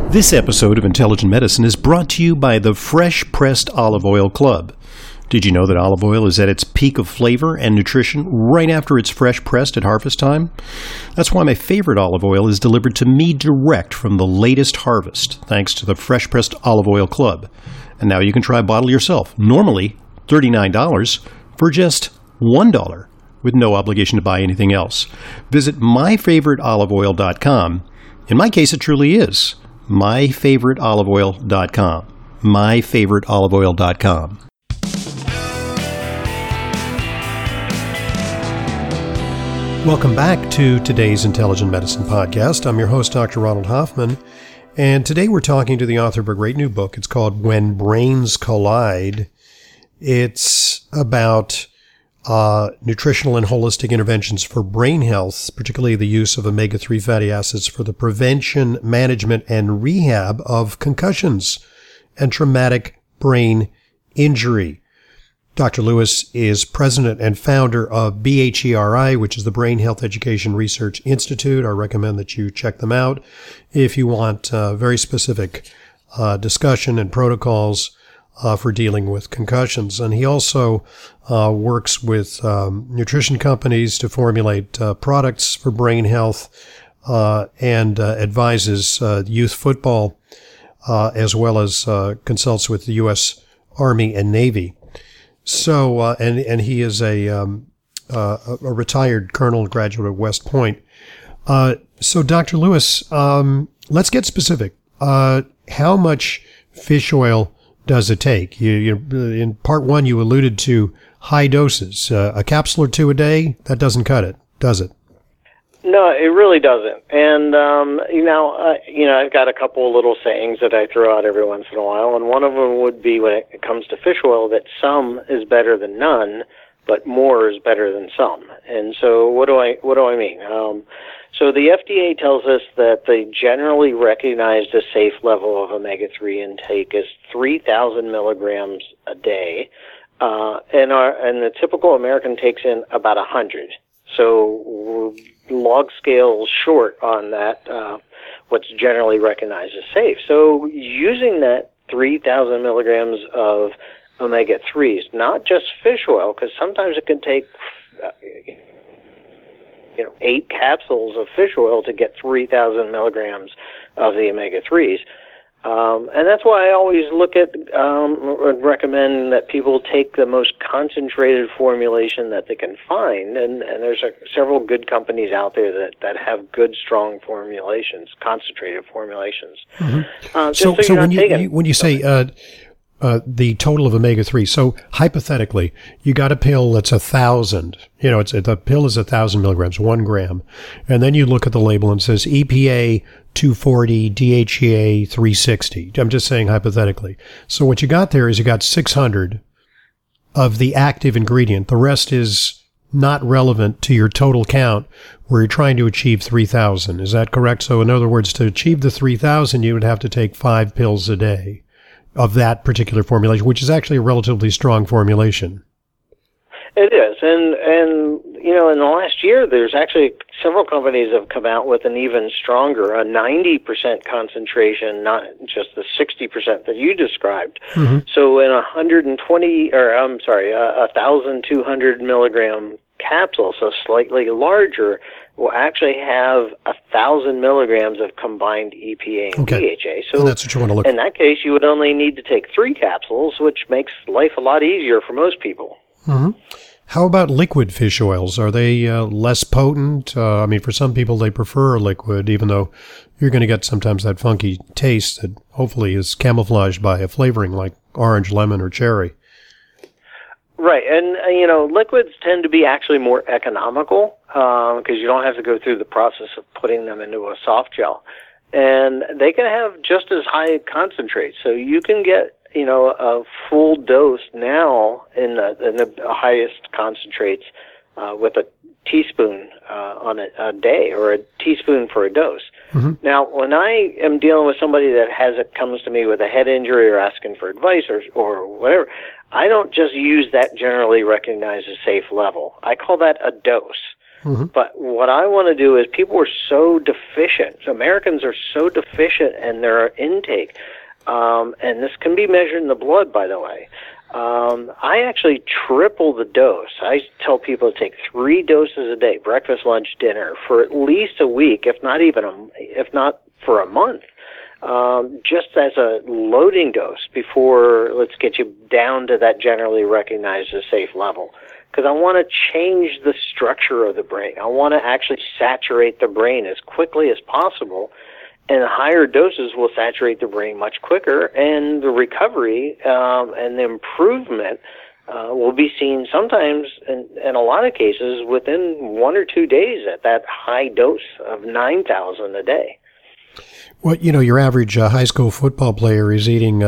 This episode of Intelligent Medicine is brought to you by the Fresh Pressed Olive Oil Club. Did you know that olive oil is at its peak of flavor and nutrition right after it's fresh pressed at harvest time? That's why my favorite olive oil is delivered to me direct from the latest harvest, thanks to the Fresh Pressed Olive Oil Club. And now you can try a bottle yourself, normally $39, for just $1, with no obligation to buy anything else. Visit myfavoriteoliveoil.com. In my case, it truly is myfavoriteoliveoil.com. myfavoriteoliveoil.com. Welcome back to today's Intelligent Medicine Podcast. I'm your host, Dr. Ronald Hoffman, and today we're talking to the author of a great new book. It's called When Brains Collide. It's about nutritional and holistic interventions for brain health, particularly the use of omega-3 fatty acids for the prevention, management, and rehab of concussions and traumatic brain injury. Dr. Lewis is president and founder of BHERI, which is the Brain Health Education Research Institute. I recommend that you check them out if you want very specific discussion and protocols for dealing with concussions. And he also works with nutrition companies to formulate products for brain health and advises youth football as well as consults with the U.S. Army and Navy. So, and he is a retired colonel, graduate of West Point. So, Dr. Lewis, let's get specific. How much fish oil does it take? You in part one, you alluded to high doses. A capsule or two a day, that doesn't cut it, does it? No, it really doesn't. And, I've got a couple of little sayings that I throw out every once in a while, and one of them would be when it comes to fish oil that some is better than none, but more is better than some. And so what do I mean? So the FDA tells us that the generally recognized a safe level of omega-3 intake is 3,000 milligrams a day, and the typical American takes in about 100. So we're log scale short on that, what's generally recognized as safe. So using that 3,000 milligrams of omega-3s, not just fish oil, because sometimes it can take 8 capsules of fish oil to get 3,000 milligrams of the omega-3s. And that's why I always look at recommend that people take the most concentrated formulation that they can find, and there's several good companies out there that have good, strong formulations, concentrated formulations. Mm-hmm. So when you say the total of omega-3, so hypothetically, you got a pill that's 1,000. The pill is 1,000 milligrams, 1 gram, and then you look at the label and it says EPA 240, DHEA 360. I'm just saying hypothetically. So what you got there is you got 600 of the active ingredient. The rest is not relevant to your total count where you're trying to achieve 3,000. Is that correct? So in other words, to achieve the 3,000, you would have to take 5 pills a day of that particular formulation, which is actually a relatively strong formulation. It is, and in the last year, there's actually several companies have come out with an even stronger, a 90% concentration, not just the 60% that you described. Mm-hmm. So in 1,200 milligram capsule, so slightly larger, will actually have 1,000 milligrams of combined EPA and DHA. So and that's what you want to look in that case, you would only need to take 3 capsules, which makes life a lot easier for most people. Mm-hmm. How about liquid fish oils? Are they less potent? For some people, they prefer a liquid, even though you're going to get sometimes that funky taste that hopefully is camouflaged by a flavoring like orange, lemon, or cherry. Right, and liquids tend to be actually more economical because you don't have to go through the process of putting them into a soft gel, and they can have just as high concentrates. So you can get a full dose now in the highest concentrates with a teaspoon on a day, or a teaspoon for a dose. Mm-hmm. Now, when I am dealing with somebody that comes to me with a head injury or asking for advice or whatever, I don't just use that generally recognized as safe level. I call that a dose. But what I want to do is people are so deficient. Americans are so deficient in their intake. And this can be measured in the blood, by the way. I actually triple the dose. I tell people to take 3 doses a day, breakfast, lunch, dinner, for at least a week, if not for a month, just as a loading dose before let's get you down to that generally recognized as safe level. Because I want to change the structure of the brain. I want to actually saturate the brain as quickly as possible. And higher doses will saturate the brain much quicker, and the recovery and the improvement will be seen sometimes, in a lot of cases, within 1 or 2 days at that high dose of 9,000 a day. Well, your average high school football player is eating,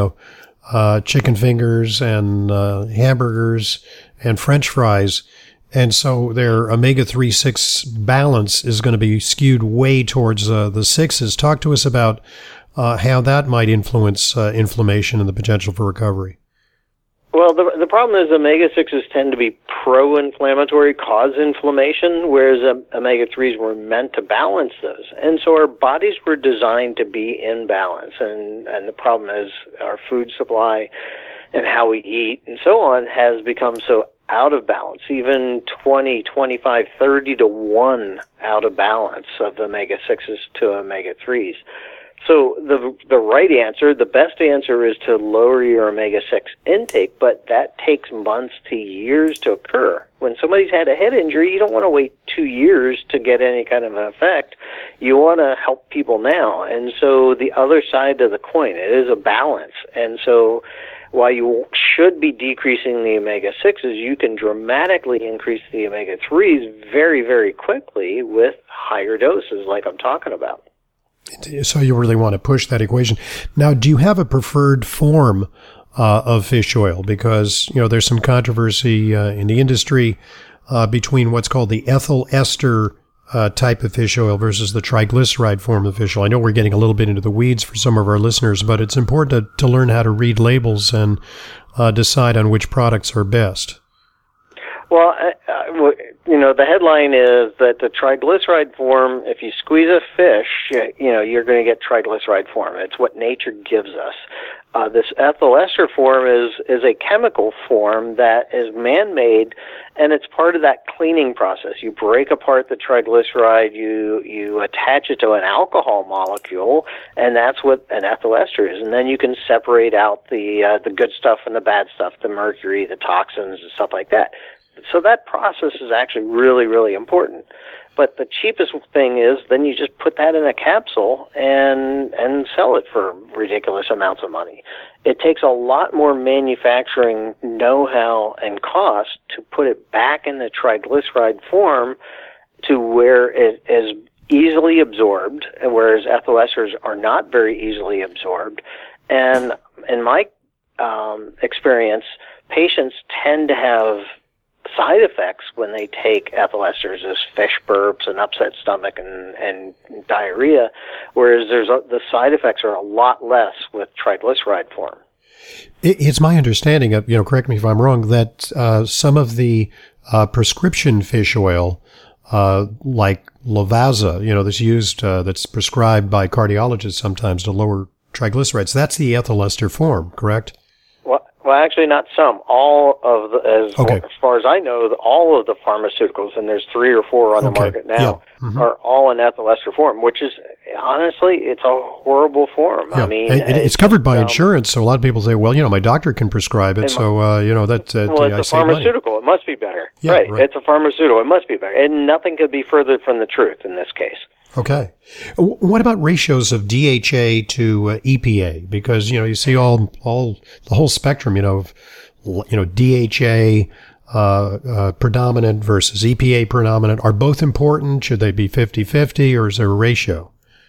chicken fingers and hamburgers and French fries. And so their omega-3/6 balance is going to be skewed way towards the 6s. Talk to us about how that might influence inflammation and the potential for recovery. Well, the problem is omega-6s tend to be pro-inflammatory, cause inflammation, whereas omega-3s were meant to balance those. And so our bodies were designed to be in balance. And the problem is our food supply and how we eat and so on has become so out of balance, even 20, 25, 30 to 1 out of balance of the omega-6s to omega-3s. So the right answer, the best answer is to lower your omega-6 intake, but that takes months to years to occur. When somebody's had a head injury, you don't want to wait 2 years to get any kind of an effect. You want to help people now. And so the other side of the coin, it is a balance. And so while you should be decreasing the omega-6s, you can dramatically increase the omega-3s very, very quickly with higher doses like I'm talking about. So you really want to push that equation. Now, do you have a preferred form of fish oil? Because, there's some controversy in the industry between what's called the ethyl ester type of fish oil versus the triglyceride form of fish oil. I know we're getting a little bit into the weeds for some of our listeners, but it's important to learn how to read labels and decide on which products are best. Well, the headline is that the triglyceride form, if you squeeze a fish, you're going to get triglyceride form. It's what nature gives us. This ethyl ester form is a chemical form that is man-made, and it's part of that cleaning process. You break apart the triglyceride, you attach it to an alcohol molecule, and that's what an ethyl ester is. And then you can separate out the good stuff and the bad stuff, the mercury, the toxins, and stuff like that. So that process is actually really, really important. But the cheapest thing is then you just put that in a capsule and sell it for ridiculous amounts of money. It takes a lot more manufacturing know-how and cost to put it back in the triglyceride form to where it is easily absorbed, whereas ethyl esters are not very easily absorbed. And in my experience, patients tend to have side effects when they take ethyl esters as fish burps and upset stomach and diarrhea, whereas the side effects are a lot less with triglyceride form. It's my understanding, correct me if I'm wrong, that some of the prescription fish oil, like Lovaza, that's used, that's prescribed by cardiologists sometimes to lower triglycerides, that's the ethyl ester form, correct? Well, actually, not some. All of as far as I know, all of the pharmaceuticals, and there's 3 or 4 on the market now, are all in ethyl ester form, which is, honestly, it's a horrible form. Yeah. I mean, it's covered by insurance, so a lot of people say, well, my doctor can prescribe it, so, it's a pharmaceutical. Money. It must be better. Yeah, right. It's a pharmaceutical. It must be better. And nothing could be further from the truth in this case. Okay. What about ratios of DHA to EPA? Because, you see the whole spectrum, of DHA predominant versus EPA predominant. Are both important? Should they be 50-50, or is there a ratio?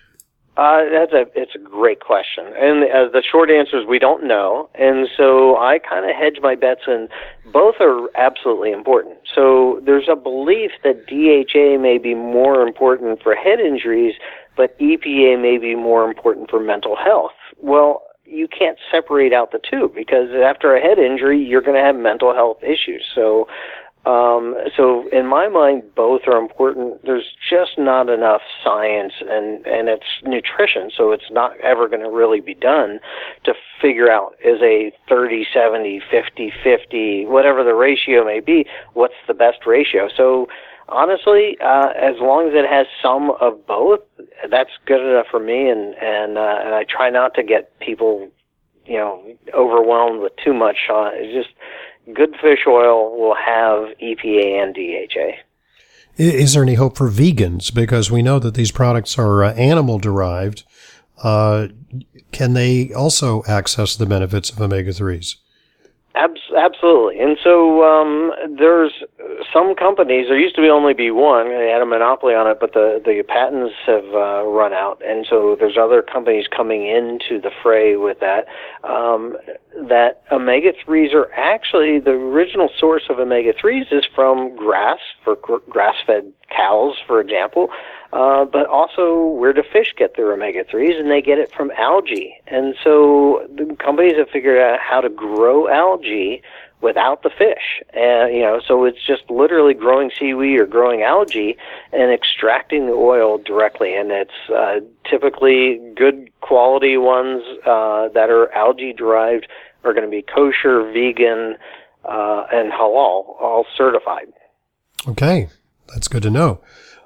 It's a great question. And the short answer is we don't know. And so I kind of hedge my bets, and both are absolutely important. So there's a belief that DHA may be more important for head injuries, but EPA may be more important for mental health. Well, you can't separate out the two, because after a head injury, you're going to have mental health issues. So So in my mind, both are important. There's just not enough science and it's nutrition, so it's not ever going to really be done to figure out, is a 30-70, 50-50, whatever the ratio may be, what's the best ratio. So honestly, as long as it has some of both, that's good enough for me, and I try not to get people, overwhelmed with too much. It's just good fish oil will have EPA and DHA. Is there any hope for vegans? Because we know that these products are animal-derived. Can they also access the benefits of omega-3s? Absolutely. And so there's some companies, there used to only be one, they had a monopoly on it, but the patents have run out. And so there's other companies coming into the fray with that. That omega-3s are actually, the original source of omega-3s is from grass, for grass-fed cows, for example. But also, where do fish get their omega-3s? And they get it from algae. And so the companies have figured out how to grow algae without the fish. And, so it's just literally growing seaweed or growing algae and extracting the oil directly. And it's typically good quality ones that are algae-derived are going to be kosher, vegan, and halal, all certified. Okay, that's good to know.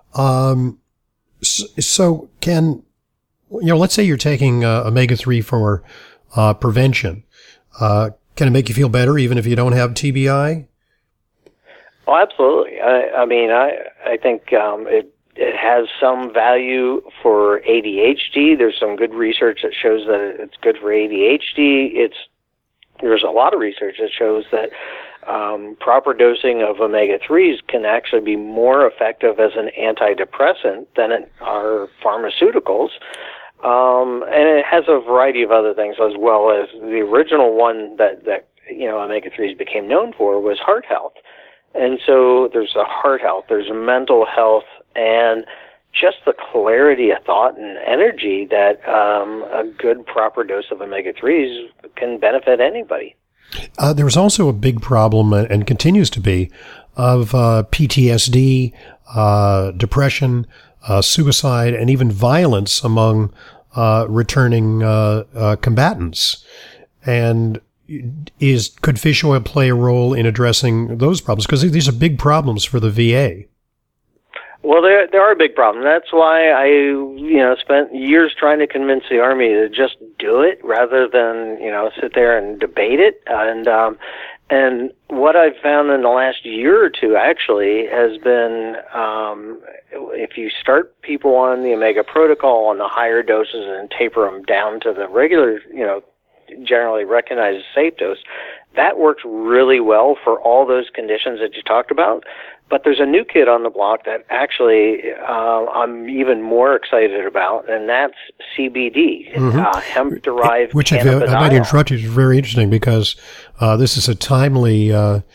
So can, let's say you're taking omega-3 for prevention. Can it make you feel better even if you don't have TBI? Oh, absolutely. I think it has some value for ADHD. There's some good research that shows that it's good for ADHD. There's a lot of research that shows that proper dosing of omega-3s can actually be more effective as an antidepressant than are pharmaceuticals. And it has a variety of other things, as well as the original one that omega-3s became known for was heart health. And so there's a heart health, there's mental health, and just the clarity of thought and energy that a good proper dose of omega-3s can benefit anybody. There was also a big problem, and continues to be, of PTSD, depression, suicide, and even violence among returning combatants. And could fish oil play a role in addressing those problems? Because these are big problems for the VA. Well, there are big problems. That's why I, spent years trying to convince the Army to just do it rather than, sit there and debate it. And what I've found in the last year or two actually has been, if you start people on the Omega protocol on the higher doses and taper them down to the regular, generally recognized safe dose, that works really well for all those conditions that you talked about. But there's a new kid on the block that actually I'm even more excited about, and that's CBD, hemp-derived which I might interrupt you. It's very interesting because this is a timely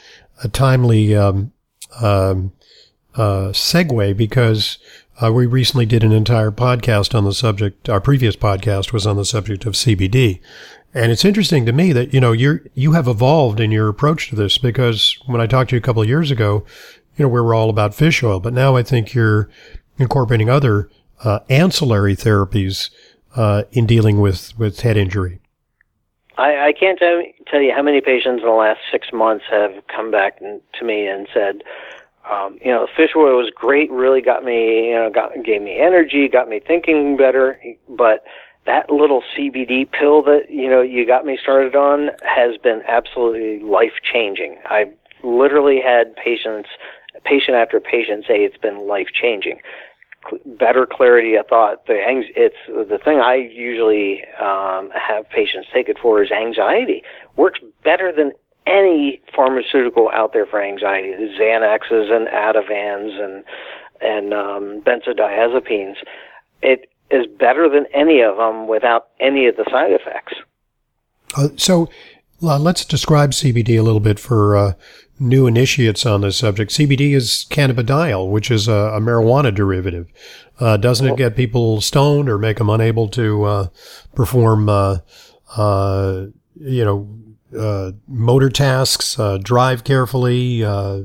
segue, because we recently did an entire podcast on the subject. Our previous podcast was on the subject of CBD. And it's interesting to me that, you have evolved in your approach to this, because when I talked to you a couple of years ago, we were all about fish oil, but now I think you're incorporating other ancillary therapies in dealing with head injury. I can't tell you how many patients in the last 6 months have come back to me and said, fish oil was great, really got me, gave me energy, got me thinking better, but that little CBD pill that, you got me started on has been absolutely life-changing. I've literally had patient after patient say it's been life-changing. Better clarity of thought. It's the thing I usually have patients take it for is anxiety. Works better than any pharmaceutical out there for anxiety. The Xanaxes and Ativans and benzodiazepines. It is better than any of them without any of the side effects. So let's describe CBD a little bit for new initiates on this subject. CBD is cannabidiol, which is a marijuana derivative. Doesn't it get people stoned or make them unable to perform, motor tasks, drive carefully,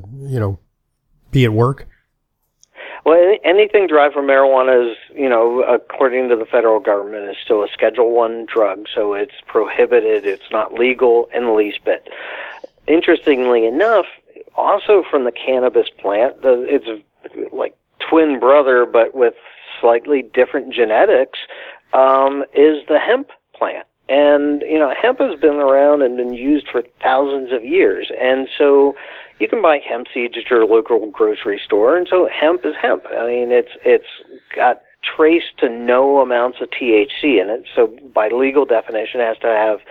be at work? Well, anything derived from marijuana is, according to the federal government, is still a Schedule I drug, so it's prohibited. It's not legal in the least bit. Interestingly enough, also from the cannabis plant, it's like twin brother, but with slightly different genetics, is the hemp plant. And, hemp has been around and been used for thousands of years. And so you can buy hemp seeds at your local grocery store. And so hemp is hemp. I mean, it's got trace to no amounts of THC in it. So by legal definition, it has to have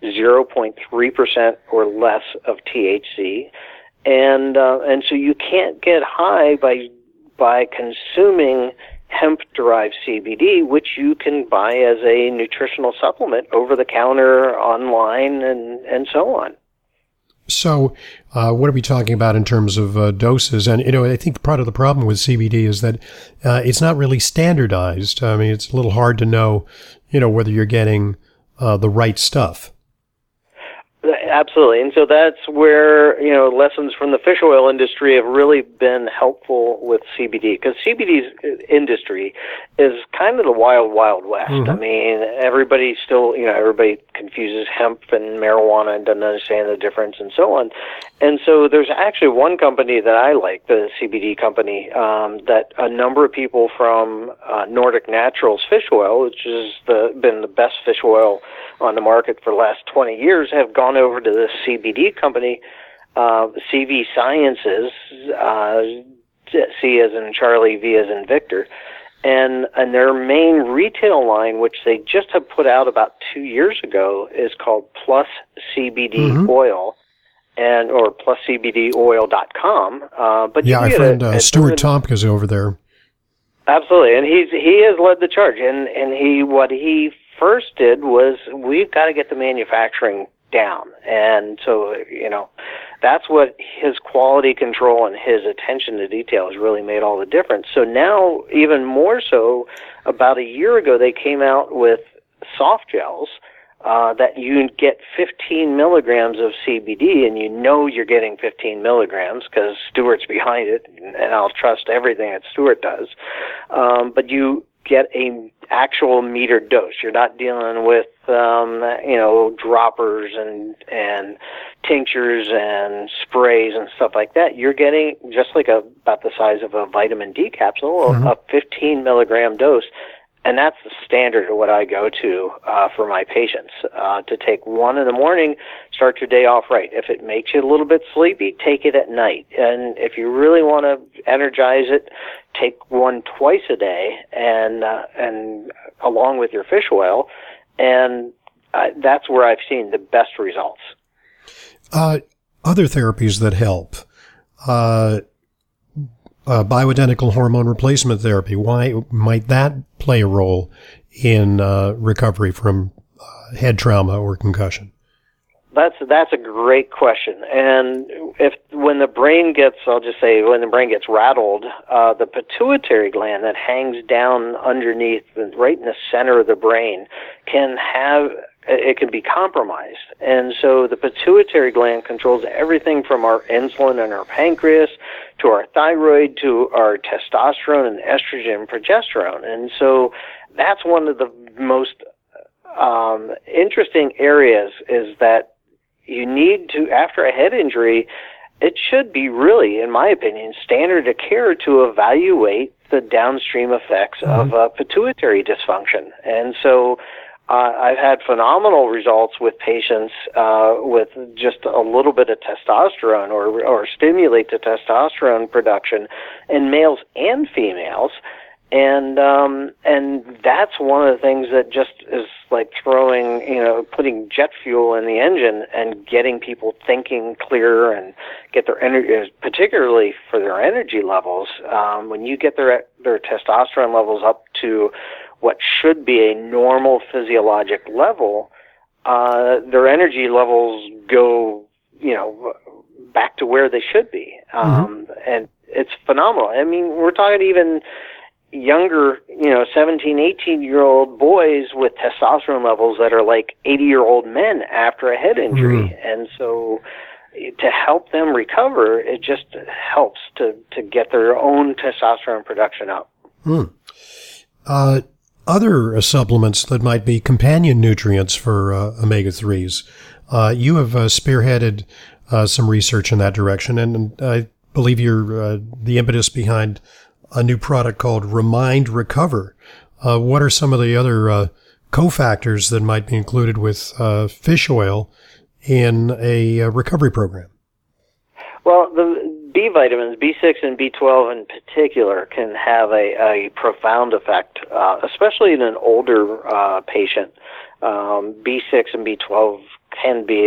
0.3% or less of THC. And so you can't get high by consuming hemp-derived CBD, which you can buy as a nutritional supplement over the counter, online, and so on. So what are we talking about in terms of doses? And, I think part of the problem with CBD is that it's not really standardized. I mean, it's a little hard to know, whether you're getting the right stuff. Absolutely. And so that's where, lessons from the fish oil industry have really been helpful with CBD, because CBD's industry is kind of the wild, wild west. Mm-hmm. I mean, everybody still, everybody confuses hemp and marijuana and doesn't understand the difference and so on. And so there's actually one company that I like, the CBD company, that a number of people from Nordic Naturals fish oil, which has been the best fish oil on the market for the last 20 years, have gone over to this CBD company, CV Sciences, C as in Charlie, V as in Victor, and their main retail line, which they just have put out about 2 years ago, is called Plus CBD mm-hmm. Oil, or pluscbdoil.com. But yeah, our friend Stuart Tompkins over there. Absolutely, and he has led the charge, and what he first did was, we've got to get the manufacturing down. And so, that's what his quality control and his attention to detail has really made all the difference. So now, even more so, about a year ago, they came out with soft gels that you get 15 milligrams of CBD, and you're getting 15 milligrams because Stuart's behind it, and I'll trust everything that Stuart does. But you get a actual metered dose. You're not dealing with droppers and tinctures and sprays and stuff like that. You're getting just like about the size of a vitamin D capsule, mm-hmm. a 15 milligram dose. And that's the standard of what I go to for my patients, to take one in the morning, start your day off right. If it makes you a little bit sleepy, take it at night. And if you really want to energize it, take one twice a day, and along with your fish oil, and that's where I've seen the best results. Other therapies that help. Bioidentical hormone replacement therapy. Why might that play a role in recovery from head trauma or concussion? That's a great question. And when the brain gets rattled, the pituitary gland that hangs down underneath, right in the center of the brain, can be compromised. And so the pituitary gland controls everything from our insulin and our pancreas to our thyroid to our testosterone and estrogen and progesterone. And so that's one of the most interesting areas, is that you need to, after a head injury, it should be really, in my opinion, standard of care to evaluate the downstream effects mm-hmm. of pituitary dysfunction. And so I've had phenomenal results with patients with just a little bit of testosterone or stimulate the testosterone production in males and females. And that's one of the things that just is like putting jet fuel in the engine and getting people thinking clearer and get their energy, particularly for their energy levels. When you get their testosterone levels up to what should be a normal physiologic level, their energy levels go, back to where they should be. Mm-hmm. And it's phenomenal. I mean, we're talking even younger, 17, 18-year-old boys with testosterone levels that are like 80-year-old men after a head injury. Mm. And so to help them recover, it just helps to get their own testosterone production up. Mm. Other supplements that might be companion nutrients for omega-3s. You have spearheaded some research in that direction, and I believe you're the impetus behind a new product called Remind Recover. What are some of the other cofactors that might be included with fish oil in a recovery program? Well, the B vitamins, B6 and B12 in particular, can have a profound effect, especially in an older patient. B6 and B12 can be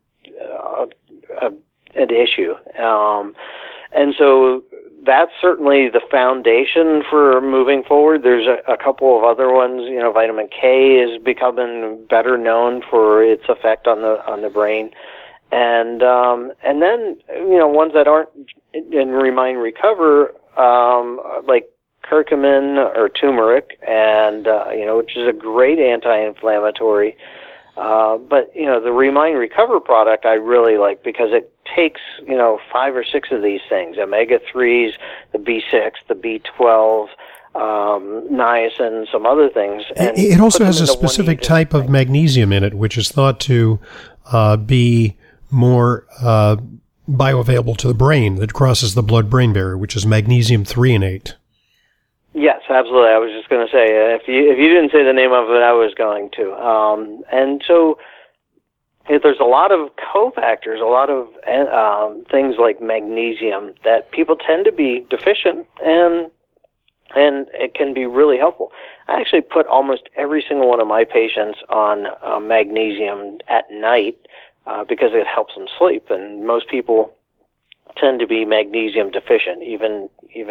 an issue. And so that's certainly the foundation for moving forward. There's a couple of other ones. Vitamin K is becoming better known for its effect on the brain, and then ones that aren't in Remind Recover, like curcumin or turmeric, and which is a great anti-inflammatory. But the Remind Recover product I really like because it takes 5 or 6 of these things: omega-3s, the B6, the B12, niacin, some other things. And it also has a specific type of magnesium in it, which is thought to be more bioavailable to the brain, that crosses the blood-brain barrier, which is magnesium threonate. Yes, absolutely. I was just going to say, if you didn't say the name of it, I was going to. And so there's a lot of cofactors, a lot of things like magnesium that people tend to be deficient, and it can be really helpful. I actually put almost every single one of my patients on magnesium at night because it helps them sleep, and most people tend to be magnesium deficient, even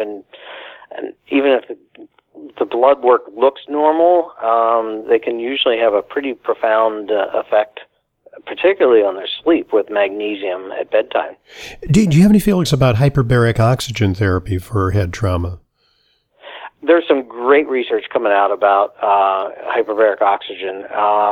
if the blood work looks normal, they can usually have a pretty profound effect, particularly on their sleep, with magnesium at bedtime. Do you have any feelings about hyperbaric oxygen therapy for head trauma? There's some great research coming out about hyperbaric oxygen.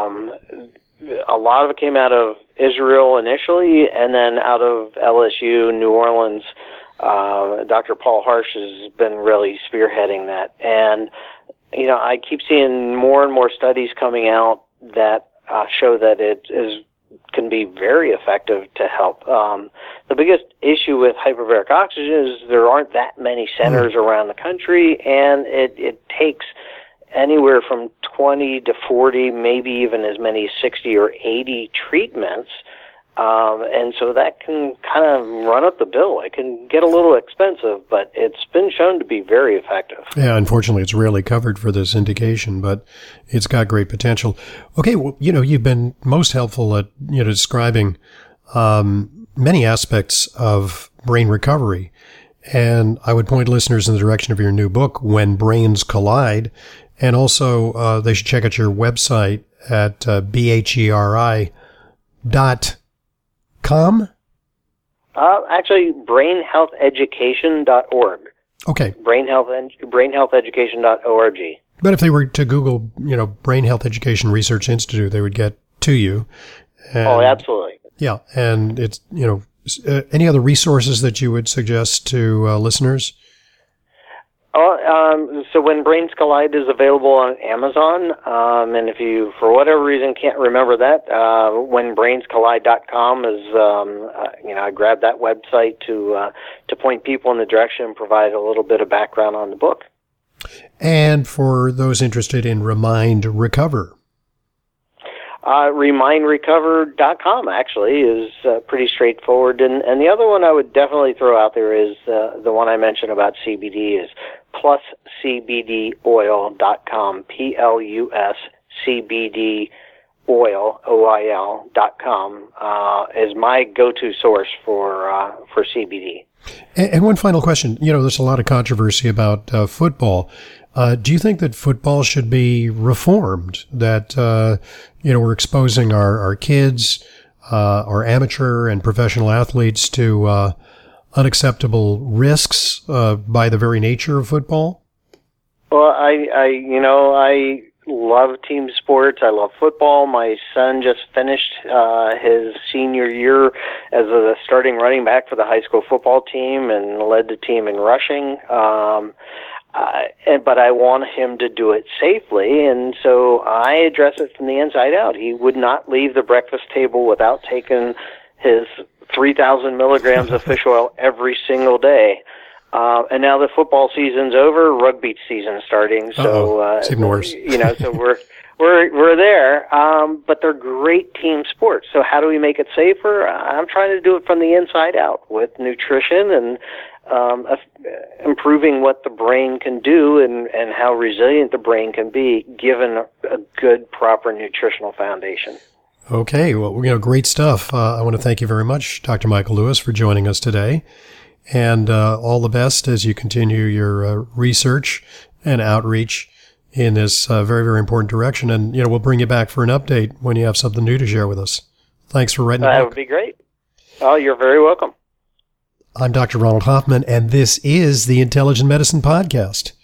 A lot of it came out of Israel initially, and then out of LSU, New Orleans. Dr. Paul Harsh has been really spearheading that. And, I keep seeing more and more studies coming out that show that it can be very effective to help. The biggest issue with hyperbaric oxygen is there aren't that many centers around the country, and it takes anywhere from 20 to 40, maybe even as many as 60 or 80 treatments. And so that can kind of run up the bill. It can get a little expensive, but it's been shown to be very effective. Yeah, unfortunately, it's rarely covered for this indication, but it's got great potential. Okay, well, you've been most helpful at, describing many aspects of brain recovery. And I would point listeners in the direction of your new book, When Brains Collide. And also, they should check out your website at BHERI.com? Actually, brainhealtheducation.org. Okay. Brainhealtheducation.org. But if they were to Google, Brain Health Education Research Institute, they would get to you. And, absolutely. Yeah. And it's, any other resources that you would suggest to listeners? So When Brains Collide is available on Amazon, and if you, for whatever reason, can't remember that, whenbrainscollide.com is, I grabbed that website to point people in the direction and provide a little bit of background on the book. And for those interested in Remind Recover? RemindRecover.com actually is pretty straightforward. And the other one I would definitely throw out there is the one I mentioned about CBD is pluscbdoil.com, pluscbdoil.com is my go-to source for CBD. And one final question. There's a lot of controversy about football. Do you think that football should be reformed? That, we're exposing our kids, our amateur and professional athletes to unacceptable risks by the very nature of football? Well, I love team sports. I love football. My son just finished his senior year as a starting running back for the high school football team and led the team in rushing. But I want him to do it safely, and so I address it from the inside out. He would not leave the breakfast table without taking his 3,000 milligrams of fish oil every single day. And now the football season's over, rugby season's starting. So it's even worse. So we're there. But they're great team sports. So how do we make it safer? I'm trying to do it from the inside out with nutrition and improving what the brain can do and how resilient the brain can be given a good, proper nutritional foundation. Okay, well, great stuff. I want to thank you very much, Dr. Michael Lewis, for joining us today. And all the best as you continue your research and outreach in this very, very important direction. And, we'll bring you back for an update when you have something new to share with us. Thanks for writing the book. That would be great. Oh, you're very welcome. I'm Dr. Ronald Hoffman, and this is the Intelligent Medicine Podcast.